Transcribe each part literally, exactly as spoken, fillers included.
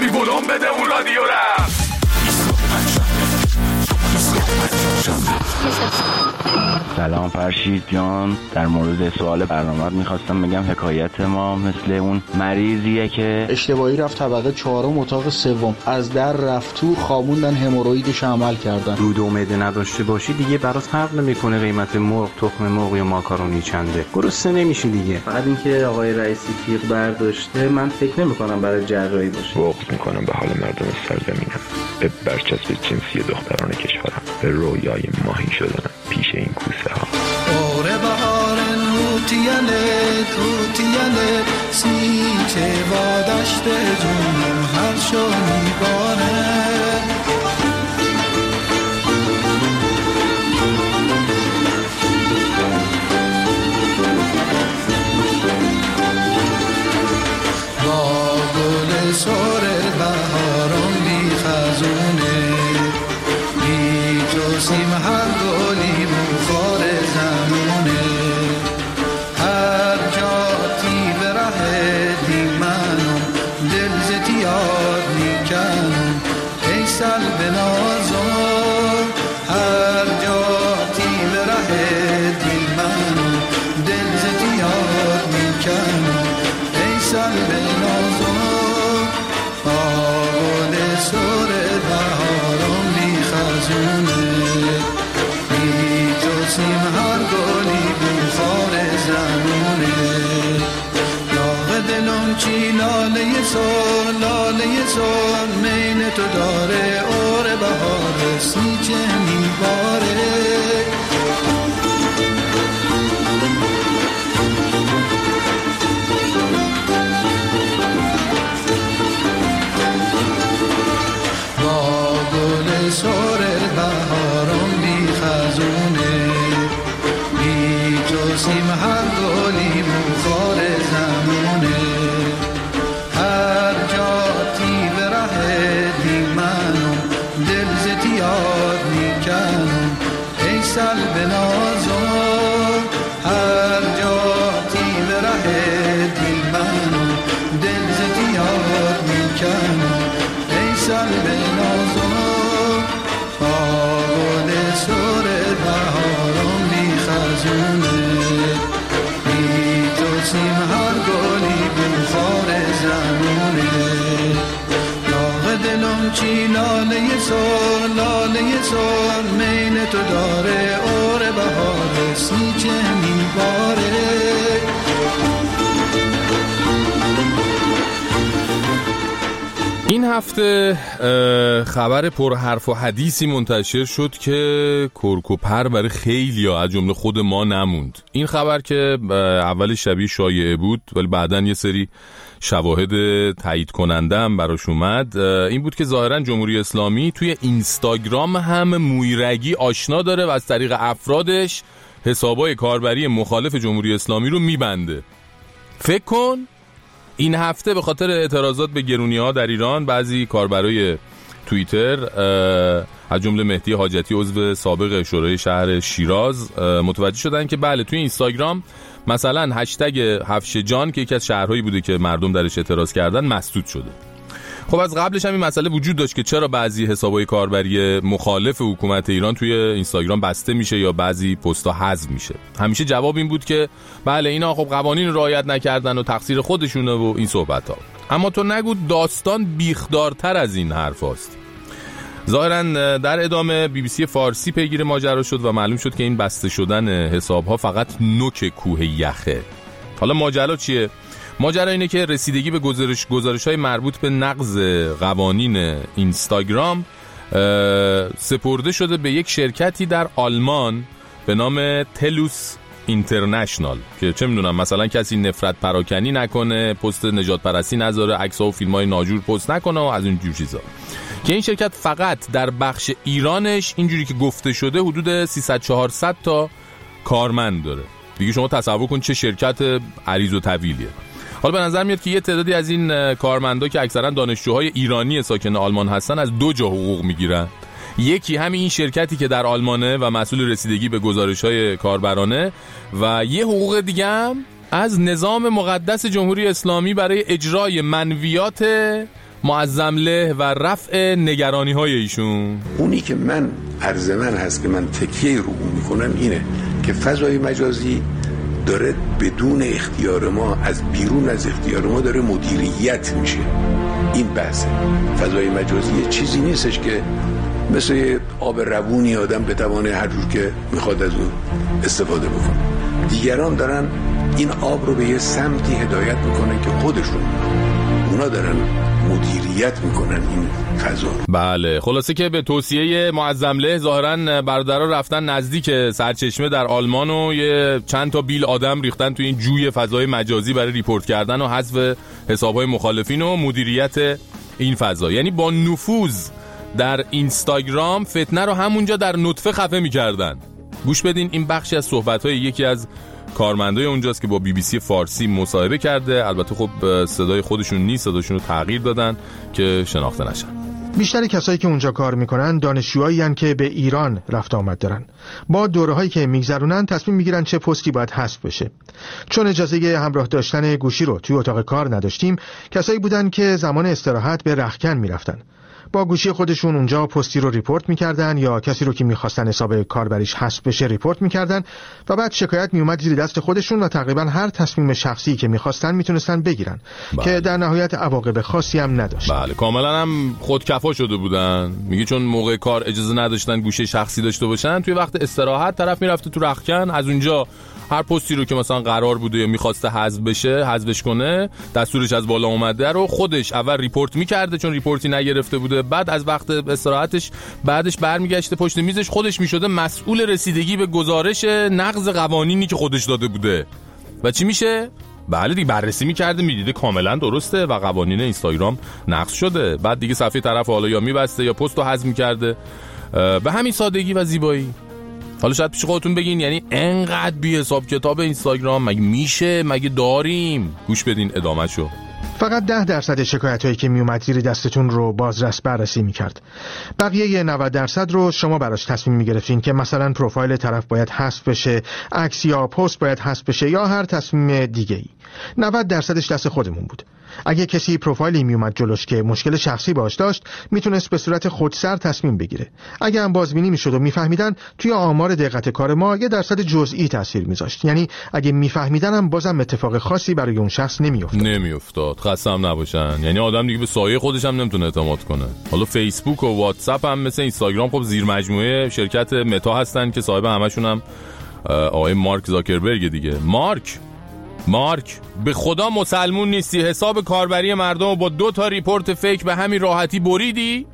ببی ولوم بده اون رادیو را. سلام فرشید جان، در مورد سوال برنامه میخواستم بگم حکایت ما مثل اون مریضیه که اشتباهی رفت طبقه چهارم اتاق سوم، از در رفت تو، خوابوندن همورویدش عمل کردن. دود و معده نداشته باشی دیگه برات فرق نمیکنه قیمت مرغ، تخم مرغ یا ماکارونی چنده، گرسنه نمیشی دیگه. فقط اینکه آقای رئیسی تیغ برداشته من فکر نمیکنم برای جراحی باشه. بغض میکنم به حال مردم سرزمینم، به برچسب جنسی دختران کشورم، به رویای ماهی شدنم پیش این کوسه ها. اوره بهار نوتیاله توتیاله سیچه و دشت جونم هر شو میباره. با گل سر بهارم بی خزونه بی جسیم هر گلی بخار زمونه. هر جا تی به ره دی منم دل زتی یاد میکنم ای سل به نازم. هر جا تی به ره دی منم دل زتی یاد میکنم ای سل به نازم. آل سر بهارم بی خزونه بی جسیم هر گلی بخار زمونه. لاغ دلم چی لاله سر لاله سر مین تو داره اور بهار سیچه میباره. سر بهارم بی خزونه بی جسیم هر گلی بخار زمونه. هر جا تی به ره دی منم دل زتی یاد میکنم ای سل به نازم. هر جا تی به ره دی منم دل زتی یاد میکنم ای سل به نازم. سر بهارم بی خزونه بی جسیم هر گلی بخار زمونه. لاغ دلم چی لاله سر لاله سر مین تو داره اور بهار سیچه میباره. این هفته خبر پر حرف و حدیثی منتشر شد که کرکوپر برای خیلیا از جمله خود ما نموند. این خبر که اول شبیه شایعه بود ولی بعداً یه سری شواهد تایید کننده هم براش اومد، این بود که ظاهراً جمهوری اسلامی توی اینستاگرام هم مویرگی آشنا داره و از طریق افرادش حسابای کاربری مخالف جمهوری اسلامی رو میبنده. فکر کن این هفته به خاطر اعتراضات به گرونی‌ها در ایران بعضی کاربرای توییتر از جمله مهدی حاجتی عضو سابق شورای شهر شیراز متوجه شدن که بله توی اینستاگرام مثلا هشتگ هفشجان که یکی از شهرهایی بوده که مردم درش اعتراض کردن مسدود شده. خب از قبلش هم این مسئله وجود داشت که چرا بعضی حسابای کاربری مخالف حکومت ایران توی اینستاگرام بسته میشه یا بعضی پست‌ها حذف میشه. همیشه جواب این بود که بله اینا خب قوانین رعایت نکردن و تقصیر خودشونه و این صحبت‌ها. اما تو نگو داستان بیخدارتر از این حرفاست. ظاهراً در ادامه بی بی سی فارسی پیگیر ماجرا شد و معلوم شد که این بسته شدن حساب‌ها فقط نوک کوه یخه. حالا ماجرا چیه؟ ماجرا اینه که رسیدگی به گزارش گزارش‌های مربوط به نقض قوانین اینستاگرام سپرده شده به یک شرکتی در آلمان به نام تلوس اینترنشنال که چه میدونم مثلا کسی نفرت پراکنی نکنه، پست نجات پرستی نذاره، عکس‌ها و فیلم‌های ناجور پست نکنه و از این جور چیزا. که این شرکت فقط در بخش ایرانش اینجوری که گفته شده حدود سیصد چهارصد تا کارمند داره. دیگه شما تصور کن چه شرکت عریض و طویلیه. حالا به نظر میاد که یه تعدادی از این کارمندا که اکثرا دانشجوهای ایرانی ساکن آلمان هستن از دو جا حقوق میگیرن. یکی همین این شرکتی که در آلمانه و مسئول رسیدگی به گزارش‌های کاربرانه و یه حقوق دیگه هم از نظام مقدس جمهوری اسلامی برای اجرای منویات معظم له و رفع نگرانی های ایشون. اونی که من عرض من هست که من تکیه رو اون میکنم اینه که فضای مجازی داره بدون اختیار ما، از بیرون از اختیار ما داره مدیریت میشه. این بحثه. فضای مجازی یه چیزی نیستش که مثل آب روونی آدم بتوانه هر جور که میخواد از اون استفاده بکنه. دیگران دارن این آب رو به یه سمتی هدایت میکنن که خودشون اونا دارن مدیریت میکنن این فضا. بله، خلاصه که به توصیه معظم له ظاهرا برادرها رفتن نزدیک سرچشمه در آلمان و یه چند تا بیل آدم ریختن تو این جوی فضای مجازی برای ریپورت کردن و حذف حسابهای مخالفین و مدیریت این فضا. یعنی با نفوذ در اینستاگرام فتنه رو همونجا در نطفه خفه میکردن. گوش بدین، این بخشی از صحبت‌های یکی از کارمندای اونجاست که با بی بی سی فارسی مصاحبه کرده. البته خب صدای خودشون نیست، صداشون رو تغییر دادن که شناخته نشن. بیشتر کسایی که اونجا کار میکنن دانشجوهایی هستن که به ایران رفت آمد دارن. با دوره‌هایی که میگذرونن تصمیم میگیرن چه پستی باید حذف بشه. چون اجازه همراه داشتن گوشی رو توی اتاق کار نداشتیم، کسایی بودن که زمان استراحت به رختکن میرفتن. با گوشی خودشون اونجا پستی رو ریپورت میکردن یا کسی رو که میخواستن حساب کاربریش حذف بشه ریپورت میکردن و بعد شکایت میومد زیر دست خودشون و تقریبا هر تصمیم شخصی که میخواستن میتونستن بگیرن. بله. که در نهایت عواقب خاصی هم نداشت. بله، کاملا هم خودکفا شده بودن. میگه چون موقع کار اجازه نداشتن گوشی شخصی داشته باشن، توی وقت استراحت طرف میرفته تو رختکن، از اونجا هر پستی رو که مثلا قرار بوده یا می‌خواسته حذف بشه، حذفش کنه، دستورش از بالا اومده رو خودش اول ریپورت می‌کرده چون ریپورتی نگرفته بوده، بعد از وقت استراحتش بعدش برمیگشته پشت میزش، خودش میشده مسئول رسیدگی به گزارش نقض قوانینی که خودش داده بوده. و چی میشه؟ بله دیگه، بررسی می‌کرده، می‌دیده کاملا درسته و قوانین اینستاگرام نقض شده. بعد دیگه صفحه طرف حالا یا می‌بسته یا پستو حذف می‌کرده. به همین سادگی و زیبایی. حالا شاید پیش خودتون بگین یعنی انقدر بی حساب کتاب اینستاگرام مگه میشه؟ مگه داریم؟ گوش بدین ادامه‌شو. فقط ده درصد شکایت‌هایی که میومد زیر دستتون رو بازرس بررسی میکرد. بقیه نود درصد رو شما براش تصمیم میگرفتین که مثلا پروفایل طرف باید حذف بشه، عکس یا پست باید حذف بشه یا هر تصمیم دیگه‌ای. نود درصدش دست خودمون بود. اگه کسی پروفایلی میومد جلوش که مشکل شخصی باش داشت، میتونست به صورت خودسر تصمیم بگیره. اگه هم بازبینی میشد و میفهمیدن، توی آمار دقت کار ما یه درصد جزئی تاثیر میذاشت. یعنی اگه میفهمیدن هم بازم اتفاق خاصی برای اون شخص نمیافتاد. نمیافتاد. خستم نباشن. یعنی آدم دیگه به سایه خودش هم نمیتونه اعتماد کنه. حالا فیسبوک و واتساپ هم مثل اینستاگرام خب زیر مجموعه شرکت متا هستن که صاحب همشون هم آقای مارک زاکربرگ دیگه. مارک مارک به خدا مسلمون نیستی؟ حساب کاربری مردم رو با دو تا ریپورت فیک به همین راحتی بریدی؟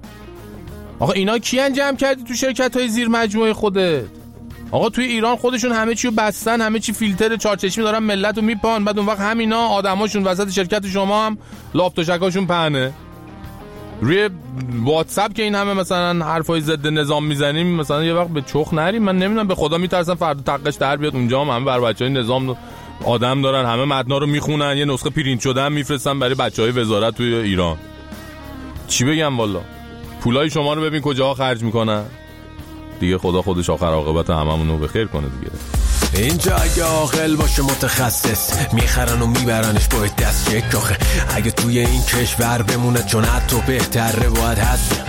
آقا اینا کی انجام کردی تو شرکت های زیر مجموعه خودت؟ آقا توی ایران خودشون همه چی رو بستن، همه چی فیلتر چارچشمی دارن ملت رو میپان، بعد اون وقت همینا آدماشون وسط شرکت شما هم لاف و شکاشون پهنه. روی واتساپ که این همه مثلا حرفای ضد نظام میزنیم، مثلا یه وقت به چخ نریم. من نمیدونم، به خدا میترسم فردا تقش در بیاد اونجا هم همه بر بچهای نظام آدم دارن، همه متنا رو میخونن، یه نسخه پرینت شده هم میفرستن برای بچهای وزارت توی ایران. چی بگم والا؟ پولای شما رو ببین کجاها خرج میکنن دیگه. خدا خودش آخر عاقبت هممون رو بخیر کنه دیگه. اینجا اگه عاقل باشه متخصص، میخرن و میبرنش باید دست چک. آخه اگه توی این کشور بمونه چون حتی بهتره باید هست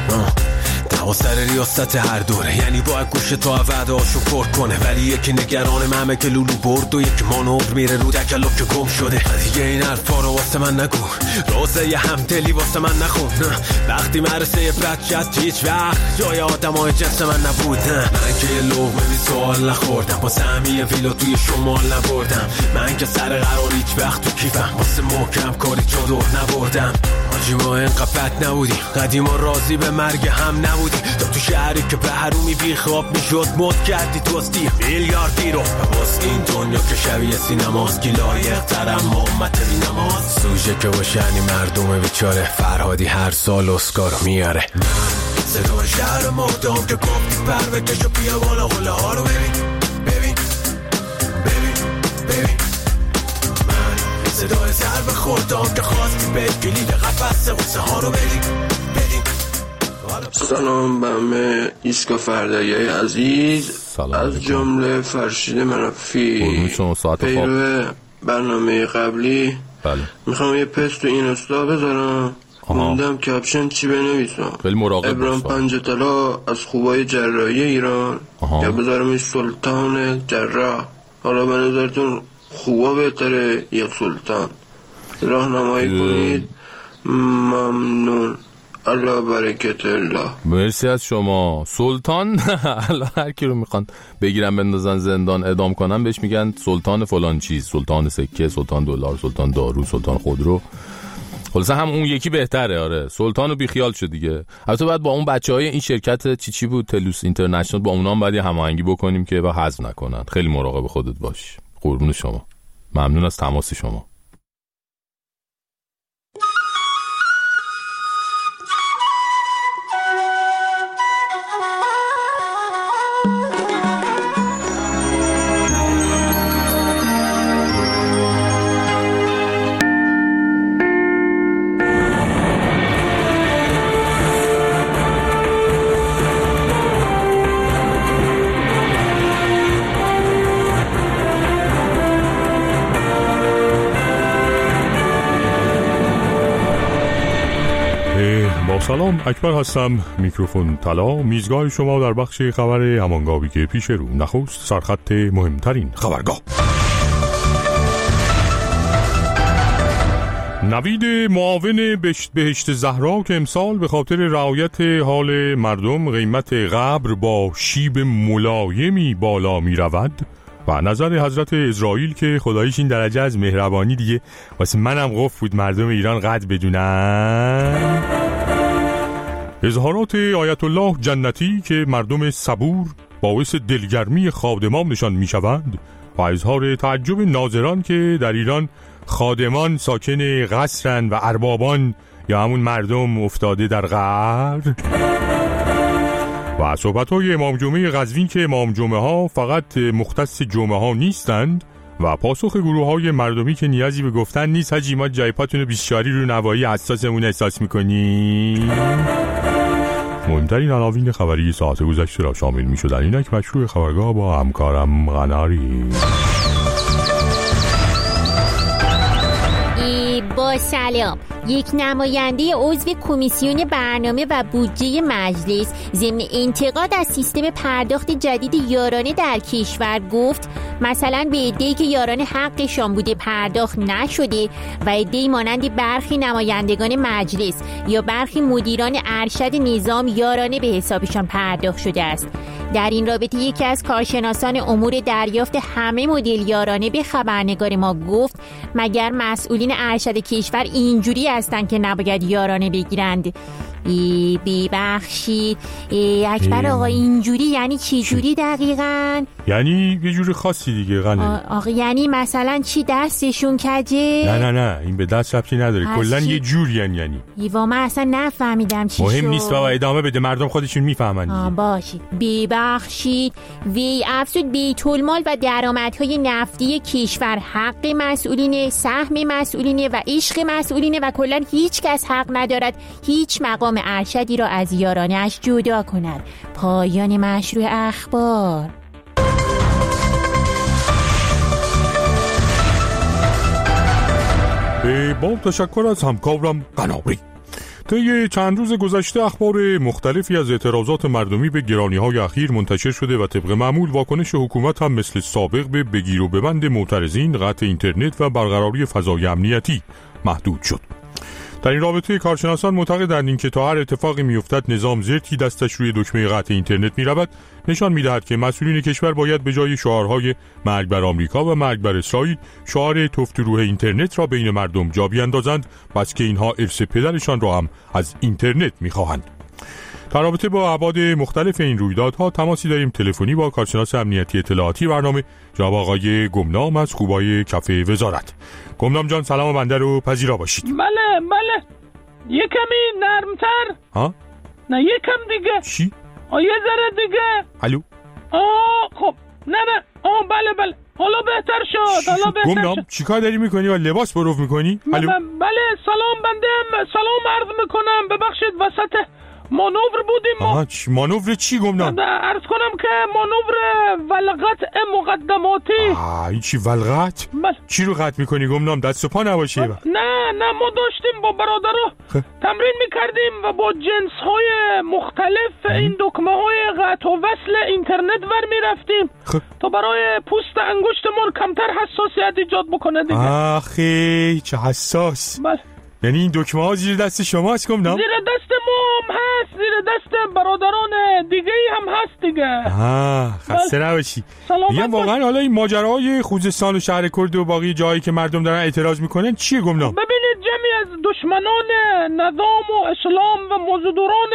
و سر ریاست هر دوره، یعنی باید گوشه تا وعده هاشو پر کنه. ولی یکی نگران ممه که لولو برد و یکی مانور میره رو دکلو که گم شده. دیگه این حرفا رو واسه من نگو، روزه یه همدلی واسه من نخون. وقتی مرسه یه بچه از هیچ وقت جای آدم های جنس من نبود. من که یه لغمه بی سوال نخوردم، با سهمی ویلا توی شمال نبردم. من که سر قرار هیچ وقت تو کیفم، واسه محکم کاری چادر نبردم. حاجی ما اینقدر بد نبودیم، قدیما راضی به مرگ هم نبودیم. تا تو شهری که به حرومی بی خواب میشد مد کردی توستی میلیاردی رو. باز این دنیا که شبیه سینماست، کی لایق ترم محمد بی نماز. سوژه که باشنی مردم بیچاره، فرهادی هر سال اسکارو میاره. صدای شهر مردم که گفتی پر بکش و بیا بالا قله ها رو ببین ببین ببین ببین. من صدای ضرب خوردم که خواستی به کلید قفص غصه ها رو بدی بدی. سلام به همه ایسکا فردایی عزیز، از جمله فرشید منفی پیرو برنامه قبلی. بله. میخوام یه پست تو این استا بذارم موندم کپشن چی بنویسم. خیلی مراقب باش. ابراهیم پنجطلا از خوبای جراحی ایران آها. یا بذارمش سلطان جراح؟ حالا به نظرتون خوبا بهتره یا سلطان؟ راهنمایی کنید. ممنون. الله برکت الله. مرسی از شما. سلطان الله هر کی رو میخوان بگیرن بندازن زندان اعدام کنن بهش میگن سلطان فلان چیز، سلطان سکه، سلطان دلار، سلطان دارو، سلطان خودرو. خلاصه هم اون یکی بهتره. آره سلطانو بی خیال شد دیگه. البته بعد با اون بچهای این شرکت چی چی بود تلوس اینترنشنال با اونها هم باید هماهنگی بکنیم که با حذف نکنن. خیلی مراقب خودت باش. قربون شما. ممنون از تماس شما. سلام، اکبر هستم. میکروفون طلا، میزگاه شما در بخش خبر همانگاوی که پیش رو. نخست سرخط مهمترین خبرگاه. نوید معاون بهشت زهرا که امسال به خاطر رعایت حال مردم قیمت قبر با شیب ملایمی بالا می رود و نظر حضرت اسرائیل که خداییش این درجه از مهربانی دیگه واسه منم قفل بود مردم ایران قدر بدونن. اظهارات آیت الله جنتی که مردم صبور باعث دلگرمی خادمان نشان می شوند و اظهار تعجب ناظران که در ایران خادمان ساکن قصرن و اربابان یا همون مردم افتاده در قعر. و صحبت‌های امام جمعه قزوین که امام جمعه ها فقط مختص جمعه ها نیستند و پاسخ گروه های مردمی که نیازی به گفتن نیست حاجی ما جایپاتون بیشاری رو نوایی حساسمون احساس میکنی. مهمترین عناوین خبری ساعت گذشته را شامل می شدن. اینک مشروع خبرگاه با همکارم غناری. با سلام. یک نماینده عضو کمیسیون برنامه و بودجه مجلس ضمن انتقاد از سیستم پرداخت جدید یارانه در کشور گفت مثلا به عده‌ای که یارانه حقشان بوده پرداخت نشده و عده‌ای مانند برخی نمایندگان مجلس یا برخی مدیران ارشد نظام یارانه به حسابشان پرداخت شده است. در این رابطه یکی از کارشناسان امور دریافت همه مدل یارانه به خبرنگار ما گفت مگر مسئولین ارشد کشور اینجوری هستن که نباید یارانه بگیرند؟ ای ببخشید اکبر آقا اینجوری یعنی چی جوری دقیقاً؟ یعنی یه جور خاصی دیگه غنه. آقا یعنی مثلا چی دستشون کجه؟ نه نه نه این به دست ربطی نداره کلا یه جوری یعنی یعنی ایوا من اصلا نفهمیدم چی مهم شد. نیست بابا ادامه بده مردم خودشون میفهمن دیگه. باشید ببخشید وی افزود بیت المال و درآمدهای نفتی کشور حق مسئولینه، سهم مسئولینه و عشق مسئولینه و کلا هیچ کس حق ندارد هیچ مقام ارشدی را از یارانه‌اش جدا کند. پایان مشروع اخبار. با تشکر از همکارم قناری. طی چند روز گذشته اخبار مختلفی از اعتراضات مردمی به گرانی‌های اخیر منتشر شده و طبق معمول واکنش حکومت هم مثل سابق به بگیر و ببند معترضین، قطع اینترنت و برقراری فضای امنیتی محدود شد. در این رابطه کارشناسان معتقدند اینکه تا هر اتفاقی میافتد نظام زرتی دستش روی دکمه قطع اینترنت میرود نشان میدهد که مسئولین کشور باید به جای شعارهای مرگ بر آمریکا و مرگ بر اسرائیل شعار تفت روح اینترنت را بین مردم جا بیاندازند، بس که اینها ارث پدرشان را هم از اینترنت میخواهند. در رابطه با ابعاد مختلف این رویدادها تماسی داریم تلفنی با کارشناس امنیتی اطلاعاتی برنامه جناب آقای گمنام از خوبای کف وزارت. گمنام جان سلام بنده رو پذیرا باشید. بله بله یه کمی نرمتر. ها؟ نه یه کم دیگه. چی؟ آه یه ذره دیگه. الو؟ آه خب نه نه آه بله بله حالا بهتر شد. حالا بهتر گمنام شد. چیکار داری میکنی و لباس بروف میکنی؟ الو؟ بله سلام بنده سلام عرض میکنم. ببخشید وسط مانور بودیم ما. آها چی مانور چی گمنام؟ عرض کنم که مانور ولقط مقدماتی. آه این چی ولقط؟ بل. چی رو قطع میکنی گمنام؟ دست و پا نباشه. نه نه ما داشتیم با برادرها تمرین میکردیم و با جنس های مختلف این دکمه های قطع و وصل اینترنت ور میرفتیم تا برای پوست انگشتمون کمتر حساسیت ایجاد بکنه دیگه. آخی چه حساس. بله. یعنی این دکمه ها زیر دست شماست گمنام؟ زیر دست ما هم هست، زیر دست برادران دیگه ای هم هست دیگه. آه خسته نباشی. میگم واقعا حالا این ماجراهای خوزستان و شهر کرد و باقی جایی که مردم دارن اعتراض میکنن چیه گمنام؟ ببینید جمعی از دشمنان نظام و اسلام و مزدوران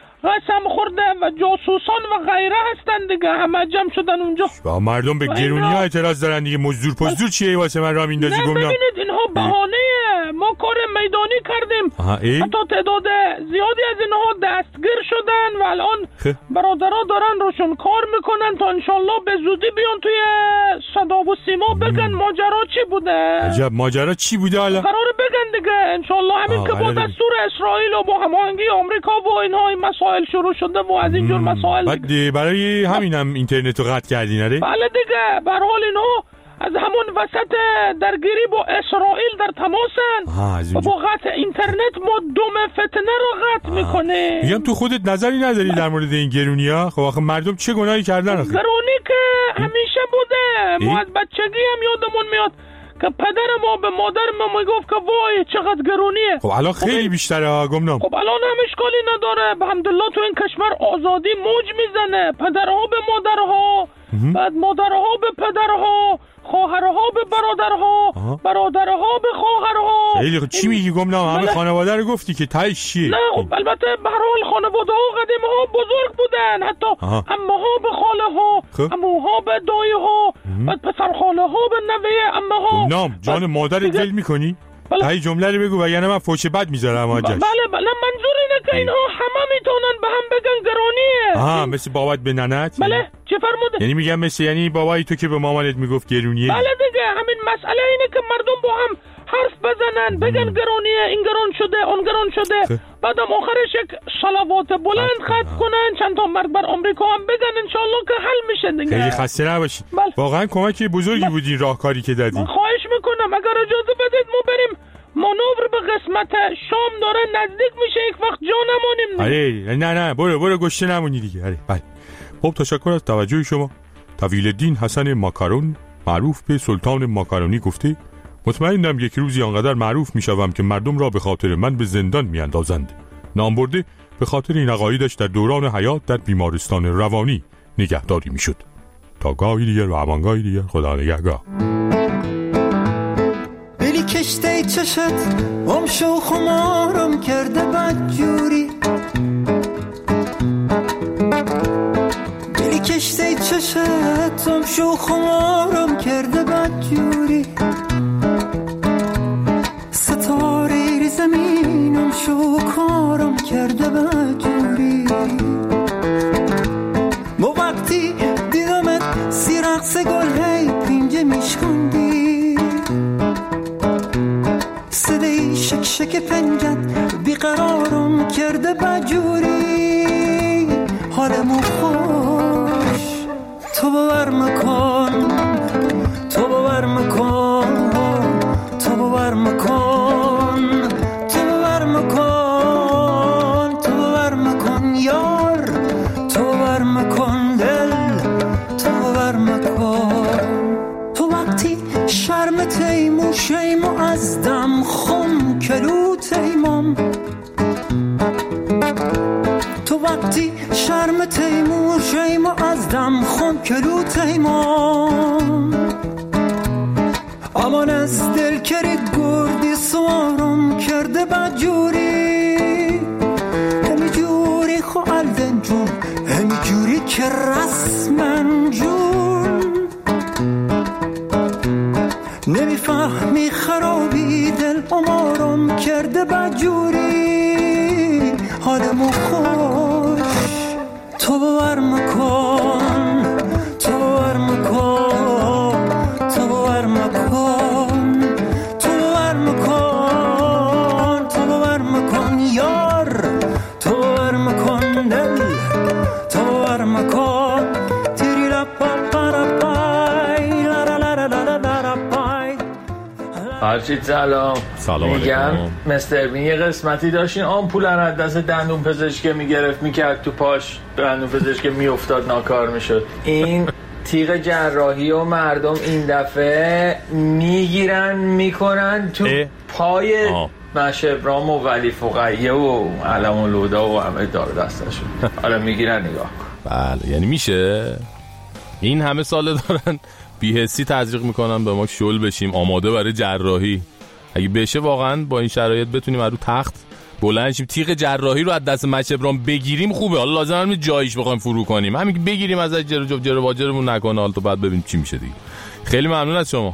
قسم خورده و جاسوسان و غیره هستن دیگه، همه جمع شدن اونجا و مردم به گرونی ها اعتراض دارن دیگه. مزدور پزدور چیه واسه من را میندازی گمنام؟ نه ببینید اینها بهانه ما کار میدانی کردیم. حتی تعداد زیادی از اینها دستگیر شدن و الان برادرها دارن روشون کار میکنن تا انشالله به زودی بیان توی صدا و سیما بگن ماجرا چی بوده. عجب ماجرا چی بوده حالا؟ قراره بگن دیگه انشالله همین که با دستور اسرائیل و با هماهنگی آمریکا و اینها این مسائل شروع شده و از اینجور مسائل بعد برای همینم اینترنت رو قطع کردین آره؟ بله دیگه به هر حال اینها از همون وسط درگیری با اسرائیل در تماسن و با قطع اینترنت ما دم فتنه رو قطع میکنه. میگم تو خودت نظری نداری در مورد این گرونی ها؟ خب آخه مردم چه گناهی کردن آخه؟ گرونی که همیشه بوده. ما از بچگی هم یادمون میاد که پدر ما به مادر ما میگفت که وای چقدر گرونیه. خب الان خیلی بیشتره ها گمنام. خب الان هم اشکالی نداره، الحمدلله تو این کشور آزادی موج میزنه. پدرها به مادرها، بعد مادرها به پدرها، خواهرها به برادرها، برادرها به خواهرها. خیلی چی میگی گمنام؟ همه خانواده رو گفتی که تایش چیه؟ نه خب البته به هر حال خانواده ها قدیم ها بزرگ بودن، حتی عموها به خاله ها، عموها به دایی ها، بعد پسر خاله ها به نوه عمه ها. گمنام جان مادرت ول میکنی؟ تایی جمله رو بگو وگرنه من فوش بد میذارم آجاش. بله بله منظور اینه که اینها همه میتونن به هم بگن گرونیه. آها مثل بابات به ننت؟ بله چه فرموده؟ یعنی میگم مثل یعنی بابای تو که به مامانت میگفت گرونیه؟ بله دیگه همین مسئله اینه که مردم با هم حرف بزنن بگن گرونیه، این گرون شده اون گرون شده، بعدم آخرش یک صلوات بلند ختم کنن، چند تا مرد بر آمریکا هم بگن انشالله که حل میشه دیگه. خیلی خسته نباشی. واقعا کمک بزرگی بود این راهکاری که دادی. خواهش میکنم اگر اجازه بدید ما بریم مانور به قسمت شام داره نزدیک میشه، یک وقت جا نمونیم. آره نه نه برو برو گشته نمونی دیگه. آره بله. خب تشکر از توجه شما. طویل الدین حسن ماکارون معروف به سلطان ماکارونی گفته مطمئنم یک روزی آنقدر معروف میشوم که مردم را به خاطر من به زندان میاندازند. نام برده به خاطر این عقایدش در دوران حیات در بیمارستان روانی نگهداری میشد. تا گاهی دیگر و همانگاهی دیگر خدا نگهدار. بلی کشته چشت ام شو خمارم کرده بدجوری، بلی کشته چشت ام شو خمارم کرده بدجوری، ستاره ری زمینم شو کارم کرده بدجوری، مو وقتی دیدمت سی رقص گل هی پینجه میشکندی، صدای شک شک پنجت بیقرارم کرده بدجوری، حالمو خوش تو باور مکن، تو باور مکن، تو باور مکن، تو باور مکن، تو باور مکن یار، تو باور مکن دل، تو باور مکن. تو وقتی شرم تیمو شیمو از دم خم کلو تیمم، تو وقتی شرم تیمو شیمو از دم خم کلو تیمم، امان از دل کری گردی سوارم کرده بدجوری، همی جوری خو الدن جون، همی جوری که رسمن جون، نمیفهمی خرابی دل امارم کرده بدجوری، حالمو خوش تو باور مکن، تو باور مکن، تو باور مکن، تو باور مکن، تو باور مکن یار، تو باور مکن. فرشید سلام. سلام میگم علیکم. مستر بین یه قسمتی داشتین آمپول از دست دندون پزشک میگرفت میکرد تو پاش، دندون پزشک میافتاد ناکار میشد. این تیغ جراحی و مردم این دفعه میگیرن میکنن تو اه؟ پای مشبرام و ولی فقیه و علم و لودا و همه دار دستشون. حالا میگیرن نگاه کن. بله یعنی میشه این همه سال دارن بی‌حسی تزریق میکنن به ما شل بشیم آماده برای جراحی. اگه بشه واقعا با این شرایط بتونیم رو تخت بلند شیم تیغ جراحی رو از دست مچبرام بگیریم خوبه. حالا لازم هم جایش بخوایم فرو کنیم، همین که بگیریم ازش جر جر جر واجرمون نکنه. حالا تو بعد ببینیم چی میشه دیگه. خیلی ممنون از شما.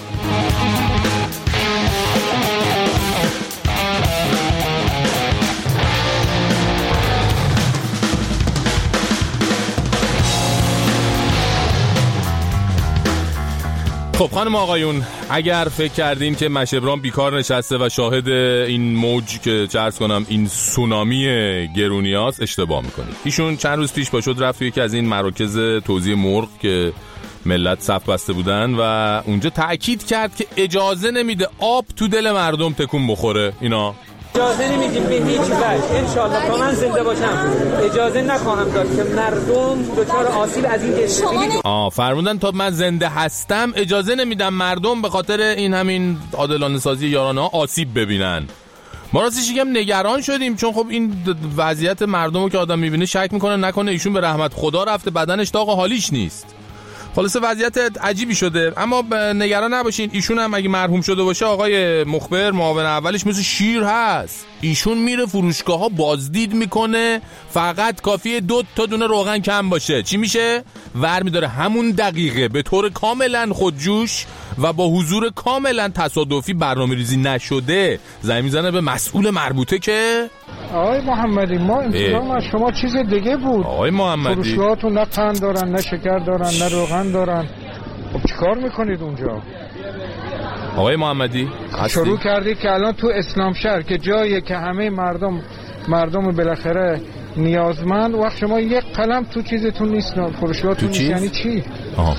خب خانم آقایون، اگر فکر کردین که مشبرام بیکار نشسته و شاهد این موج که چه عرض کنم این سونامی گرونیاست اشتباه میکنید. ایشون چند روز پیش پاشد رفت یکی از این مراکز توزیع مرغ که ملت صف بسته بودن و اونجا تأکید کرد که اجازه نمیده آب تو دل مردم تکون بخوره. اینا اجازه نمیدیم به هیچ وجه انشالله تا من زنده باشم اجازه نخواهم داد که مردم دچار آسیب از این گرونی. آه فرمودن تا من زنده هستم اجازه نمیدم مردم به خاطر این همین عادلانه سازی یارانه ها آسیب ببینن. ما راستش میگم نگران شدیم، چون خب این وضعیت مردم رو که آدم میبینه شک میکنه نکنه ایشون به رحمت خدا رفته بدنش داغ حالیش نیست. خلاصه وضعیت عجیبی شده، اما نگران نباشین. ایشون هم اگه مرحوم شده باشه آقای مخبر معاون اولش مثل شیر هست. ایشون میره فروشگاه ها بازدید میکنه، فقط کافیه دو تا دونه روغن کم باشه چی میشه؟ ور میداره همون دقیقه به طور کاملا خودجوش و با حضور کاملا تصادفی برنامه ریزی نشده زنگ میزنه به مسئول مربوطه که آقای محمدی ما انتظام از شما چیز دیگه بود. آقای محمدی فروشگاهاتون نه قند دارن نه شکر دارن نه روغن دارن، خب چیکار میکنید اونجا؟ آقای محمدی شروع کردید که الان تو اسلام شهر که جاییه که همه مردم مردم بالاخره نیازمند، وقت شما یک قلم تو چیزتون نیست، فروشگاهاتون نیست. یعنی چی؟ آها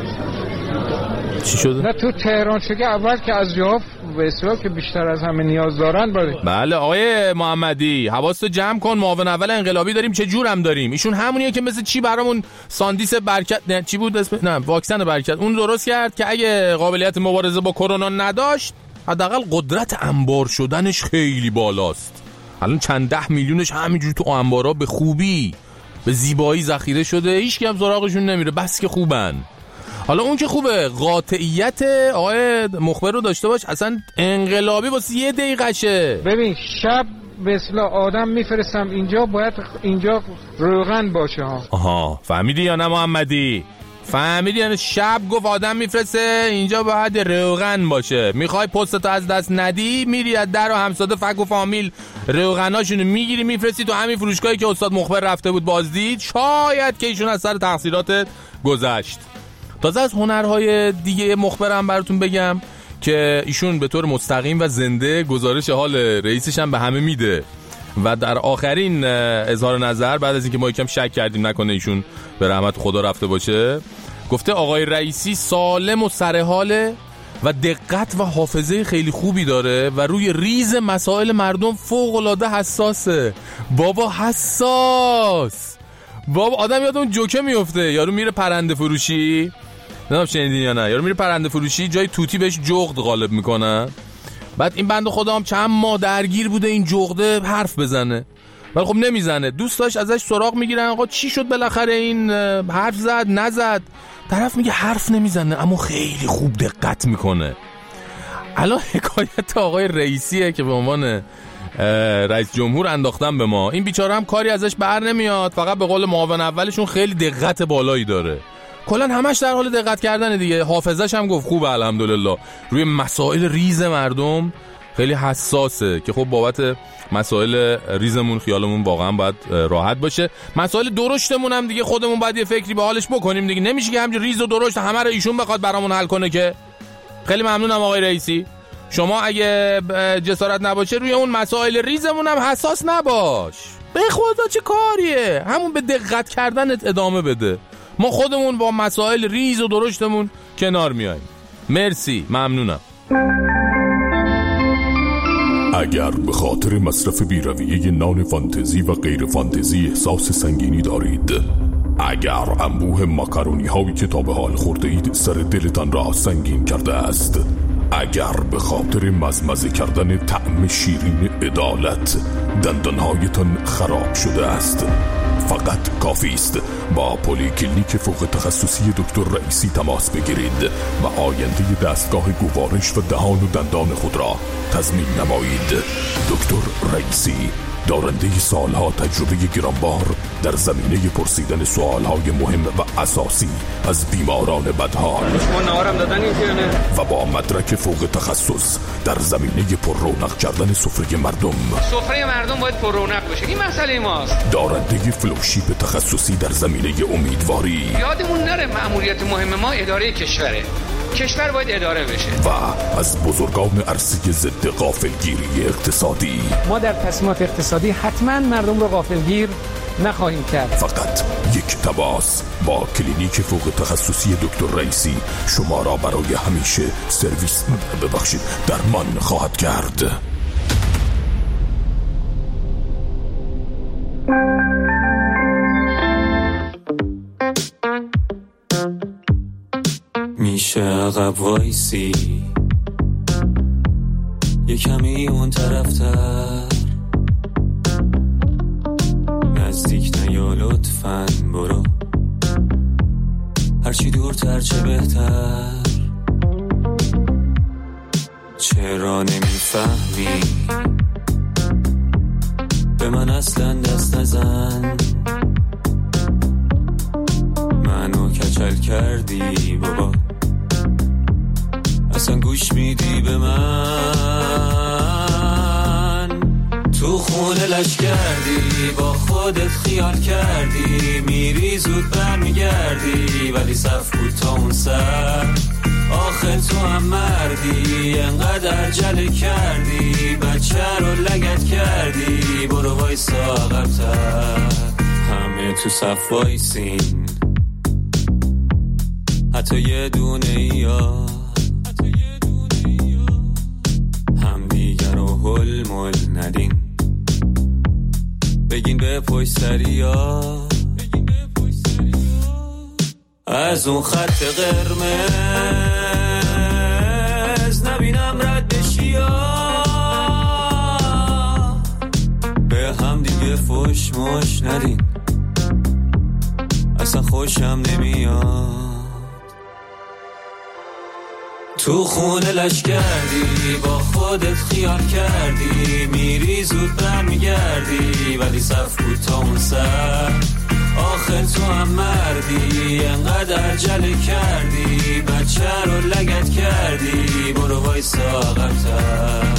چی شده؟ نه تو تهران شگه اول که از جاها به اصطلاح که بیشتر از همه نیاز دارن باید. بله آقای محمدی حواستو جمع کن، معاون اول انقلابی داریم چه جورم داریم. ایشون همونیه که مثل چی برامون ساندیس برکت نه چی بود اسم نه واکسن برکت اون درست کرد که اگه قابلیت مبارزه با کرونا نداشت حداقل قدرت انبار شدنش خیلی بالاست. الان چند ده میلیونش همینجوری تو انبارا به خوبی به زیبایی ذخیره شده، هیچ کی هم سراغشون نمیره بس که خوبن. حالا اون که خوبه قاطعیت آقای مخبر رو داشته باش، اصلا انقلابی واسه یه دقیقشه. ببین شب به اصطلاح آدم میفرستم اینجا باید اینجا روغن باشه ها. آها فهمیدی یا نه محمدی؟ فهمیدی یا نه؟ شب گفت آدم میفرسته اینجا باید روغن باشه. میخوای پستتو از دست ندی میری از در و همساده فک و فامیل روغناشونو میگیری میفرستی تو همین فروشگاهی که استاد مخبر رفته بود بازدید، شاید که ایشون از سر تقصیراتت گذشت. تازه از هنرهای دیگه مخبرم براتون بگم که ایشون به طور مستقیم و زنده گزارش حال رئیسش هم به همه میده و در آخرین اظهار نظر بعد از اینکه ما یکم شک کردیم نکنه ایشون به رحمت خدا رفته باشه گفته آقای رئیسی سالم و سرحاله و دقت و حافظه خیلی خوبی داره و روی ریز مسائل مردم فوق‌العاده حساسه. بابا حساس بابا آدم یاد اون جوکه میفته، یارو میره پرنده فروشی، نمیدونم شنیدین یا نه، یارو میره پرنده فروشی جای توتی بهش جغد غالب میکنن، بعد این بنده خدا هم چند ماه درگیر بوده این جغده حرف بزنه ولی خب نمیزنه. دوستاش ازش سراغ میگیرن آقا چی شد بالاخره این حرف زد نزد، طرف میگه حرف نمیزنه اما خیلی خوب دقت میکنه. الان حکایت آقای رئیسیه که به عنوان رئیس جمهور انداختن به ما. این بیچاره هم کاری ازش بر نمیاد، فقط به قول معاون اولشون خیلی دقت بالایی داره، کلا همش در حال دقت کردن دیگه. حافظش هم گفت خوبه الحمدلله، روی مسائل ریز مردم خیلی حساسه که خب بابت مسائل ریزمون خیالمون واقعا باید راحت باشه. مسائل درشتمون هم دیگه خودمون باید یه فکری به حالش بکنیم دیگه، نمیشه که همین ریز و درشت همه رو ایشون بخواد برامون حل کنه که. خیلی ممنونم آقای رئیسی، شما اگه جسارت نباشه روی اون مسائل ریزمون هم حساس نباش. به خدا چه کاریه، همون به دقت کردنت ادامه بده، ما خودمون با مسائل ریز و درشتمون کنار میاییم. مرسی، ممنونم. اگر به خاطر مصرف بی‌رویه نان فانتزی و غیر فانتزی احساس سنگینی دارید، اگر انبوه ماکارونی هایی که تا به حال خورده اید سر دلتان را سنگین کرده است، اگر به خاطر مزمزه کردن طعم شیرین عدالت دندانهایتان خراب شده است، فقط کافی است با پلیکلینیک فوق تخصصی دکتر رئیسی تماس بگیرید و آینده دستگاه گوارش و دهان و دندان خود را تضمین نمایید. دکتر رئیسی، دارنده سالها تجربه گرانبار در زمینه پرسیدن سوالهای مهم و اساسی از بیماران بدحال و با مدرک فوق تخصص در زمینه پر رونق کردن سفره مردم. سفره مردم باید پر رونق باشه، این مسئله ماست. دارنده فلوشیپ تخصصی در زمینه امیدواری. یادمون نره مأموریت مهم ما اداره کشوره، کشور باید اداره بشه. و از بزرگان عرصه ضد غافلگیری اقتصادی. ما در تصمیمات اقتصادی حتما مردم رو غافلگیر نخواهیم کرد. فقط یک تماس با کلینیک فوق تخصصی دکتر رئیسی شما را برای همیشه سرویس ببخشید درمان خواهد کرد. میشه عقب وایسی یه کمی اون طرفتر، نزدیک نیا لطفاً برو، هرچی دورتر چه بهتر. چرا نمیفهمی به من اصلا دست نزن، منو کچل کردی بابا، اصلا گوش میدی به من؟ تو خونه لش کردی، با خودت خیال کردی، میری زود برمیگردی، ولی صف بود تا اون سر. آخه تو هم مردی، انقدر جله کردی، بچه رو لگت کردی، برو وایسا عقب‌تر. همه تو صف وایسین، حتی یه دونه یا هم دیگر رو هل مل ندین، بگین به پشت سریا از اون خط قرمز نبینم رد بشیا، به هم دیگه فوش مش ندین، اصلا خوشم نمیاد. تو خونه لش کردی، با خودت خیال کردی، میری زود برمیگردی، ولی صف بود تا اون سر. آخه تو هم مردی، انقدر جله کردی، بچه رو لگت کردی، برو وایسا عقب‌تر.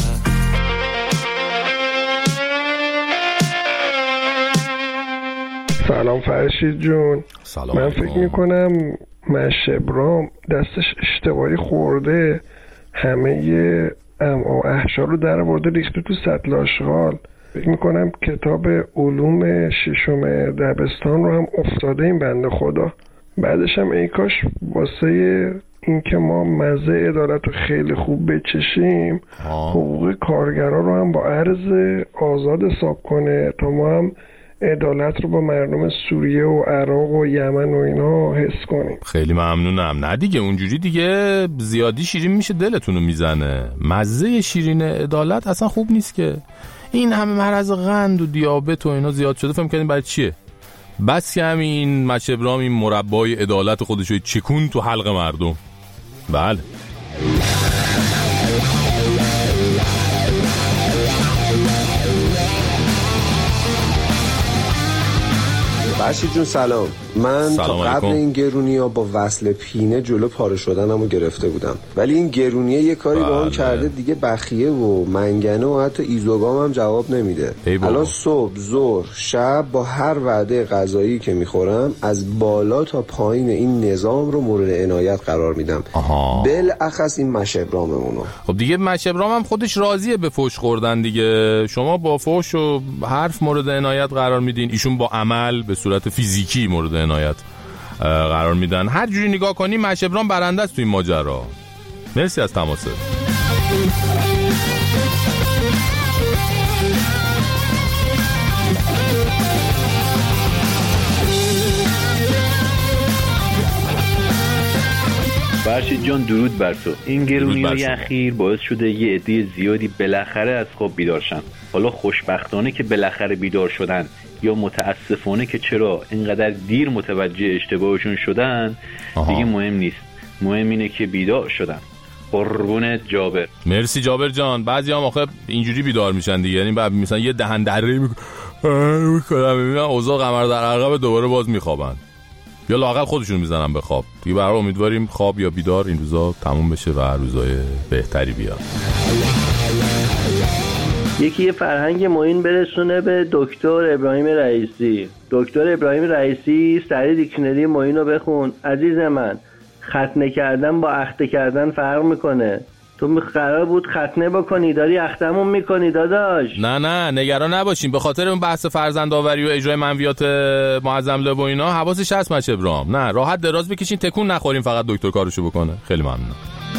سلام فرشید جون. سلام. من فکر میکنم مشبرام دستش اشتباهی خورده، همه امعا و احشا رو در آورده ریخته تو سطل آشغال. فکر میکنم کتاب علوم ششم دبستان رو هم افتاده این بنده خدا. بعدش هم ای کاش واسه اینکه ما مزه عدالت رو خیلی خوب بچشیم حقوق کارگرا رو هم با ارز آزاد حساب کنه تا ما هم عدالت رو با مردم سوریه و عراق و یمن و اینا حس کنیم. خیلی ممنونم. نه دیگه اونجوری دیگه زیادی شیرین میشه دلتونو میزنه. مزه شیرین عدالت اصلا خوب نیست که. این همه مرض قند و دیابت و اینا زیاد شده، فهم کردین برای چیه؟ بس که همین مشبرام این مربای عدالت خودشو چکون تو حلق مردم. بله فرشید جون سلام. من تا قبل این گرونی ها با وصل پینه جلو پاره شدنمو گرفته بودم، ولی این گرونیه یه کاری با هم کرده دیگه، بخیه و منگنه و حتی ایزوگام هم جواب نمیده. الان صبح ظهر شب با هر وعده غذایی که میخورم از بالا تا پایین این نظام رو مورد عنایت قرار میدم، بالاخص این مشبراممونو. خب دیگه مشبرام هم خودش راضیه به فوش خوردن دیگه. شما با فوش و حرف مورد عنایت قرار میدین، ایشون با عمل به صورت فیزیکی مورد عنایت قرار میدن. هر جوری نگاه کنی مشبرام برنده است تو این ماجرا. مرسی از تماست. فرشید جان درود بر تو. این گرونی‌های اخیر باعث شده یه عده زیادی بالاخره از خواب بیدار شن. حالا خوشبختانه که بالاخره بیدار شدن یا متاسفانه که چرا اینقدر دیر متوجه اشتباهشون شدن آها. دیگه مهم نیست، مهم اینه که بیدار شدن. قربونت جابر. مرسی جابر جان. بعضی هم آخه اینجوری بیدار میشن دیگه، یعنی بعد مثلا یه دهن دره میکنم میبینن اوضاع قمر در عقب دوباره باز میخوابن یا لااقل خودشون میزنن به خواب دیگه. برای امیدواریم خواب یا بیدار این روزا تموم بشه و روزای بهتری بیاد. یکی یه فرهنگ معین برسونه به دکتر ابراهیم رئیسی. دکتر ابراهیم رئیسی سری دیکشنری معین رو بخون عزیز من. ختنه کردن با اخته کردن فرق میکنه. تو قرار بود ختنه بکنی، داری اختمون میکنی داداش. نه نه نگران نباشین، به خاطر اون بحث فرزندآوری و اجرای منویات معظم له و اینا حواسش هست مچ ابراهیم. نه راحت دراز بکشین، تکون نخورین، فقط دکتر کارشو بکنه. خیلی ممنون.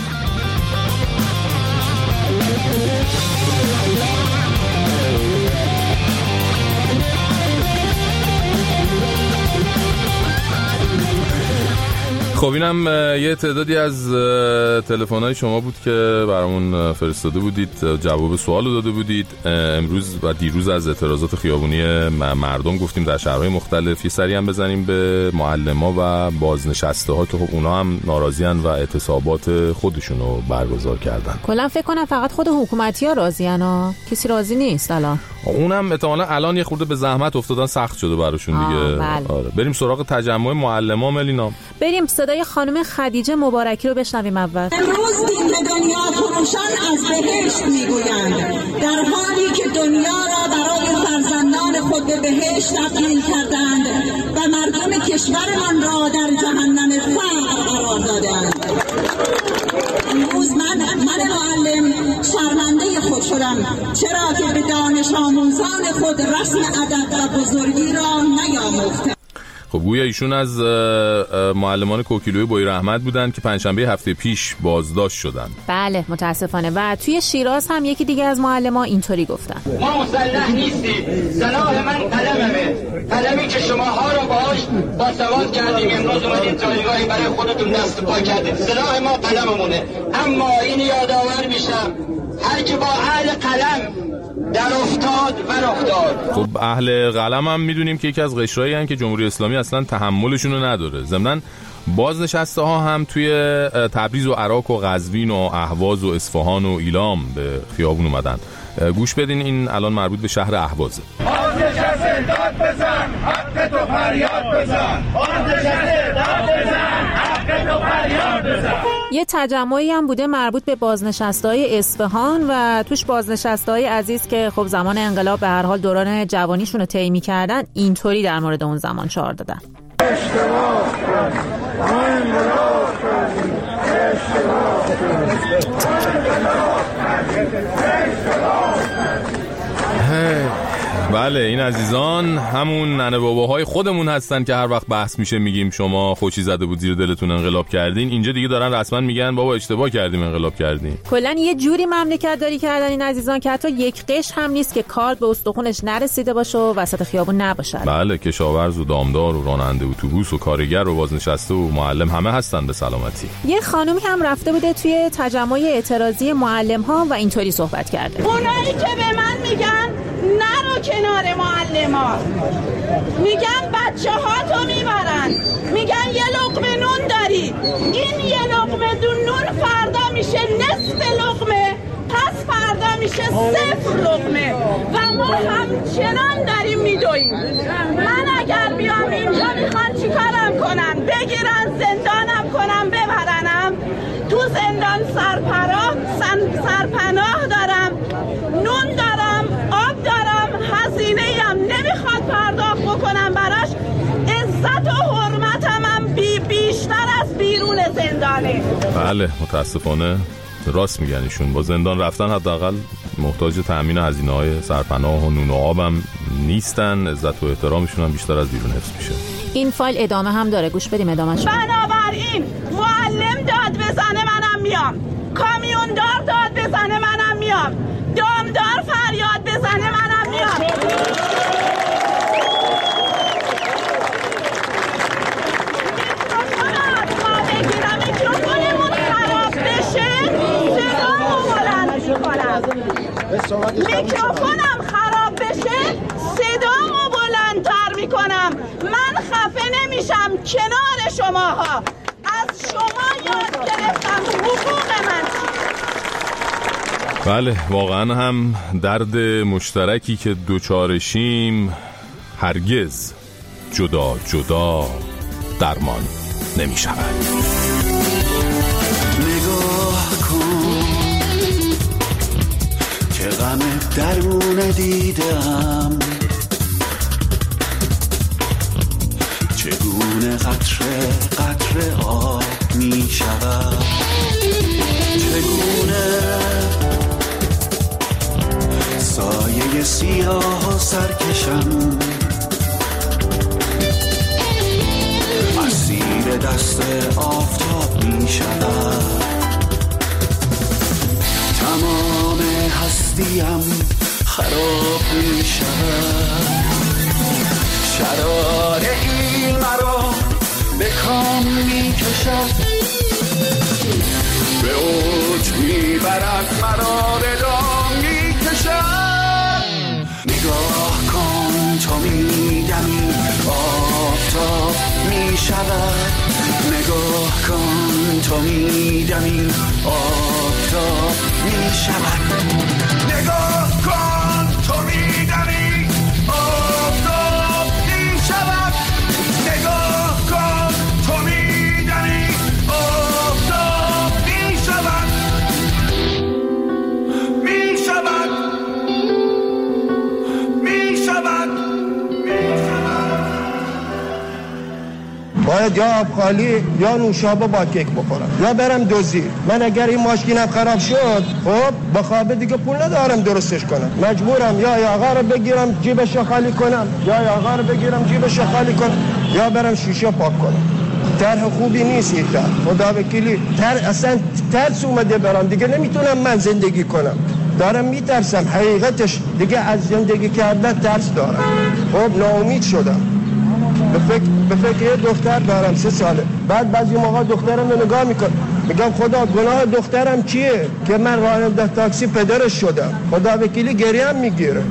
خب اینم یه تعدادی از تلفن‌های شما بود که برامون فرستاده بودید، جواب سوال رو داده بودید. امروز و دیروز از اعتراضات خیابونی مردم گفتیم در شهرهای مختلف یه سری هم بزنیم به معلم‌ها و بازنشسته‌ها که خب اونا هم ناراضی‌ان و اعتصابات خودشون رو برگزار کردن. کلا فکر کنم فقط خود حکومتی‌ها راضی‌ان ها، کسی راضی نیست الان. اونم احتمالاً الان یه خورده به زحمت افتادن، سخت شده براشون دیگه. بله. آره بریم سراغ تجمع معلم‌ها. ملینا بریم صدای خانم خدیجه مبارکی رو بشنویم اول. امروز دین به دنیا فروشان از بهشت میگویند، در حالی که دنیا را برای فرزندان خود به بهشت تبدیل کردند و مردم کشورمان را در جهنم فقر قرار دادند. امروز من من معلم شرمنده خود شدم، چرا که به دانش آموزان خود رسم ادب و بزرگی را نیاموختم. خب گویا ایشون از معلمان کوکیلوی بوی رحمت بودن که پنجشنبه هفته پیش بازداشت شدن. بله متاسفانه. و توی شیراز هم یکی دیگه از معلمان اینطوری گفتن: ما مسلح نیستیم، سلاح من قلممه، قلمی که شماها رو باهاش باسواد کردیم، امروز اومدیم جایگاهی برای خودتون دست پا کردیم. سلاح ما قلممونه. اما این یادآور میشم هر که با اهل قلم در افتاد و افتاد. خب اهل قلم هم میدونیم که یکی از قشرایی هستن که جمهوری اسلامی اصلا تحملشون رو نداره. ضمناً بازنشسته ها هم توی تبریز و عراق و قزوین و اهواز و اصفهان و ایلام به خیابون اومدن. گوش بدین، این الان مربوط به شهر اهوازه. بازنشسته داد بزن، حق تو فریاد بزن. بازنشسته داد بزن، حق تو فریاد بزن. یه تجمعی هم بوده مربوط به بازنشسته‌های اصفهان و توش بازنشسته‌های عزیز که خب زمان انقلاب به هر حال دوران جوانیشون رو طی می‌کردن اینطوری در مورد اون زمان شعار دادن: اشتباه ما انقلاب کردیم، اشتباه بله این عزیزان همون ننه باباهای خودمون هستن که هر وقت بحث میشه میگیم شما خوشی زده بود زیر دلتون انقلاب کردین. اینجا دیگه دارن رسما میگن بابا اشتباه کردیم انقلاب کردیم. کلا یه جوری مملکت داری کردن این عزیزان که حتی یک قش هم نیست که کار به استخونش نرسیده باشه و وسط خیابون نباشه. بله کشاورز و دامدار و راننده اتوبوس و کارگر و بازنشسته و معلم همه هستن به سلامتی. یه خانومی هم رفته بوده توی تجمع اعتراضی معلم ها و اینطوری صحبت کرده: اونایی که به من میگن نرو کنار معلما، میگن بچه ها تو میبرن، میگن یه لقمه نون داری، این یه لقمه دون نون فردا میشه نصف لقمه، پس فردا میشه صفر لقمه و ما همچنان داریم میدویم. من اگر بیام اینجا میخوان چی کارم کنن؟ بگیرن زندانم کنم ببرنم تو زندان، سرپناه سرپناه دارم، نون دارم، آب دارم، هزینه هم نمیخواد پرداخت بکنم براش، عزت و حرمتم هم بی بیشتر از بیرون زندانه. بله متاسفانه راست میگن ایشون، با زندان رفتن حداقل محتاج تأمین هزینه های سرپناه و نون و آب هم نیستن، عزت و احترامشون هم بیشتر از بیرون حفظ میشه. این فایل ادامه هم داره، گوش بدیم ادامهش. بنابراین معلم داد بزنه منم میام، کامیوندار داد بزنه منم میام، دامدار فریاد بزنه منم میام. میکروفون ما بگیرم، میکروفونمون میکروفونم خراب بشه صدامو بلندتر میکنم. من خفه نمیشم کنار شماها. از شما یاد گرفتم حقوق من چیه. بله واقعا هم درد مشترکی که دوچارشیم هرگز جدا جدا درمان نمی شود. نگاه کن که غم درون دیدم، چگونه قطره قطره آب می شود، چگونه سایه سیاه و سرکشم اسیر دست آفتاب می شود. تمام هستیم خراب می شود. شرار این مرا به کام می کشد، به اوج می برد مرا به دام می کشد. نگاه کن تو می دمی آفتاب می شود. نگاه کن تو می دمی آفتاب می شود. نگاه کن تو می دمی آفتاب می شود. نگاه کن تو می دمی آفتاب می شود. می شود می شود می شود. باید یا آب خالی یا نوشابه با کیک بخورم یا برم دوزی. من اگر این ماشینم خراب شد خب با خوابه دیگه پول ندارم درستش کنم، مجبورم یا یاغا رو بگیرم جیبش خالی کنم یا یاغا رو بگیرم جیبش خالی کنم یا برم شیشه پاک کنم. طرح خوبی نیست این طرح، خدا وکیلی طرح اصلا ترس اومده برام، دیگه نمیتونم من زندگی کنم. دارم میترسم حقیقتش، دیگه از زندگی کردن ترس دارم. خب ناامید شدم. به فکر به فکر یه دختر دارم سه ساله. بعد بعضی موقع دخترم رو نگاه میکنم میگم خدا گناه دخترم چیه که من راننده تاکسی پدرش شدم. خدا وکیلی گریم میگیره.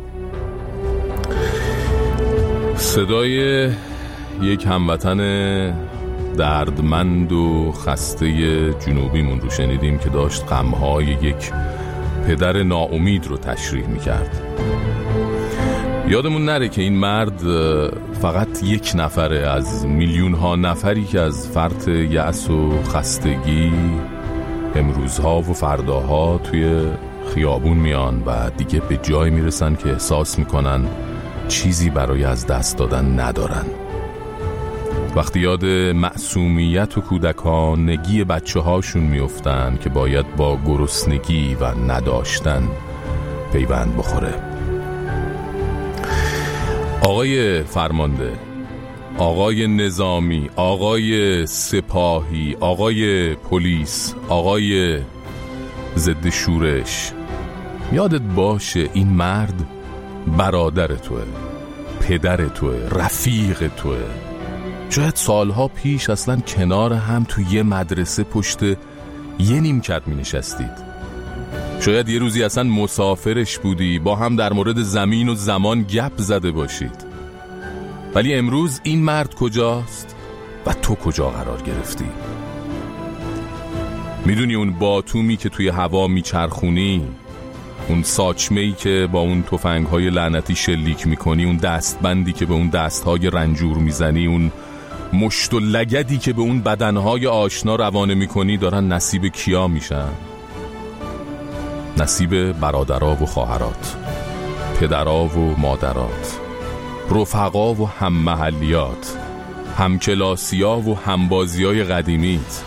صدای یک هموطن دردمند و خسته جنوبیمون رو شنیدیم که داشت غمهای یک پدر ناامید رو تشریح میکرد. یادمون نره که این مرد فقط یک نفره از میلیون ها نفری که از فرط یأس و خستگی امروزها و فرداها توی خیابون میان و دیگه به جای میرسن که احساس میکنن چیزی برای از دست دادن ندارن. وقتی یاد معصومیت و کودکانگی بچه هاشون میفتن که باید با گرسنگی و نداشتن پیوند بخوره. آقای فرمانده، آقای نظامی، آقای سپاهی، آقای پلیس، آقای ضد شورش، یادت باشه این مرد برادر توه، پدر توه، رفیق توه. شاید سالها پیش اصلا کنار هم تو یه مدرسه پشت یه نیمکت می نشستید. شاید یه روزی اصلا مسافرش بودی، با هم در مورد زمین و زمان گپ زده باشید. ولی امروز این مرد کجاست و تو کجا قرار گرفتی؟ میدونی اون باتومی که توی هوا میچرخونی، اون ساچمه‌ای که با اون تفنگ‌های لعنتی شلیک میکنی، اون دستبندی که به اون دست‌های رنجور میزنی، اون مشت و لگدی که به اون بدنهای آشنا روانه میکنی، دارن نصیب کیا میشن؟ نصیب برادرها و خواهرات، پدرها و مادرات، رفقا و هم محلیات، همکلاسیا و همبازیای قدیمیت.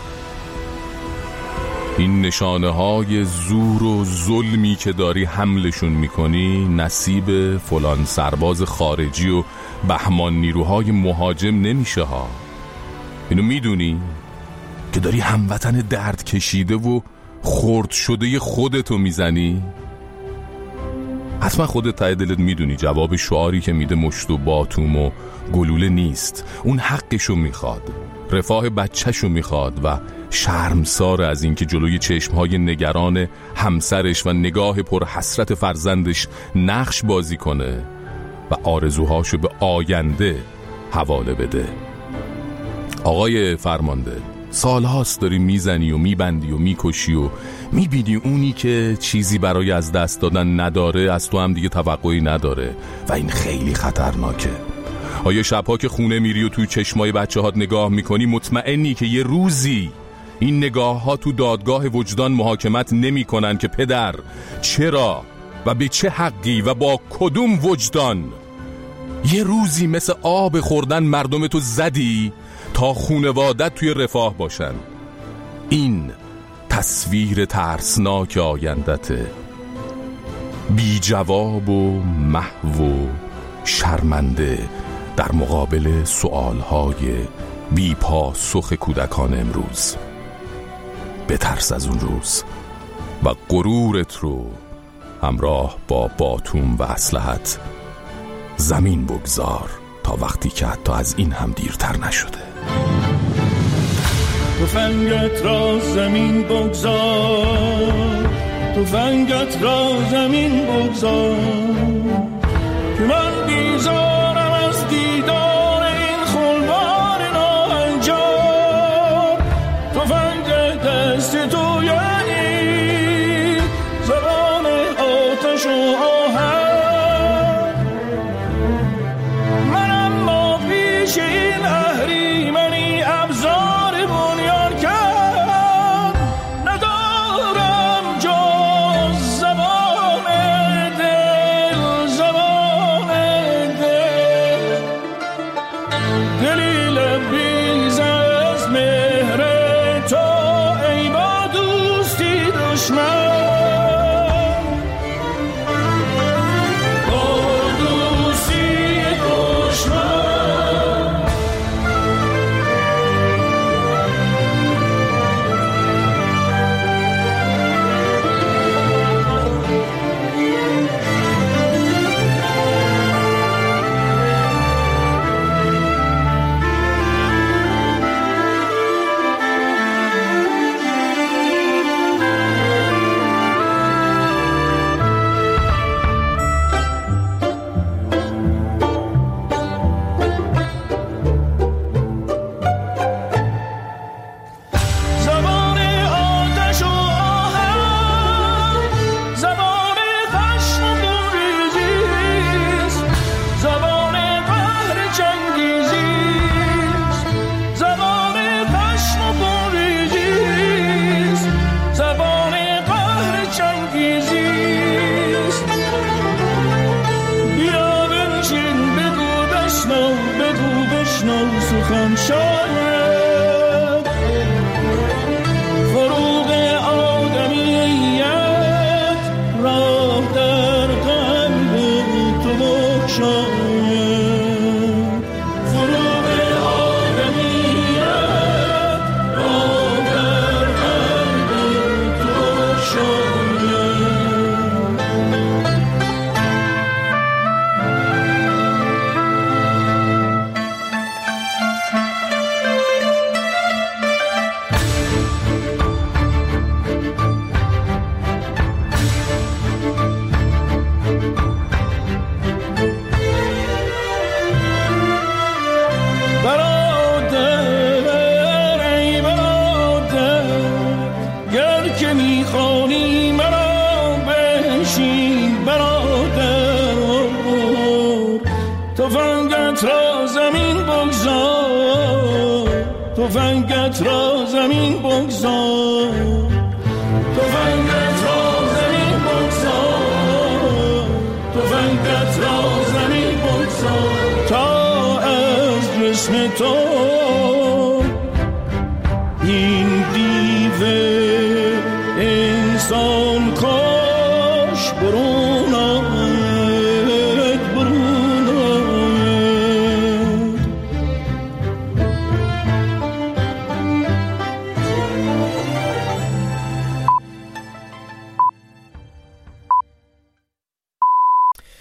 این نشانه های زور و ظلمی که داری حملشون میکنی نصیب فلان سرباز خارجی و بهمان نیروهای مهاجم نمیشه ها. اینو میدونی که داری هموطن درد کشیده و خرد شده خودتو میزنی؟ حتما خودت ته دلت میدونی جواب شعاری که میده مشت و باتوم و گلوله نیست. اون حقشو میخواد، رفاه بچهشو میخواد و شرمسار از این که جلوی چشمهای نگران همسرش و نگاه پر حسرت فرزندش نقش بازی کنه و آرزوهاشو به آینده حواله بده. آقای فرمانده، سالهاست داری میزنی و میبندی و میکشی و میبینی اونی که چیزی برای از دست دادن نداره از تو هم دیگه توقعی نداره و این خیلی خطرناکه. آیا شبها که خونه میری و توی چشمای بچه هات نگاه میکنی مطمئنی که یه روزی این نگاه ها تو دادگاه وجدان محاکمت نمی کنن که پدر چرا و به چه حقی و با کدوم وجدان یه روزی مثل آب خوردن مردم تو زدی تا خونوادت توی رفاه باشن؟ این تصویر ترسناک آیندته، بی جواب و محو و شرمنده در مقابل سؤالهای بی پاسخ کودکان امروز. بترس از اون روز و غرورت رو همراه با باتوم و اسلحت زمین بگذار تا وقتی که حتی از این هم دیرتر نشده. تفنگت را زمین بگذار، تفنگت را زمین بگذار که من بیزارم از دیدار این خلوار ناهنجار. تفنگ دست تو یعنی زبان آتش و آهن، من اما پیش این اهریمنی ابزار بنیان کرد ندارم جز زبان دل، زبان دل، دلی لبریز از مهر تو ای با دوستی دشمن. تفنگت را زمین بگذار، تفنگت را زمین بگذار، تفنگت را زمین بگذار تا از جسم تو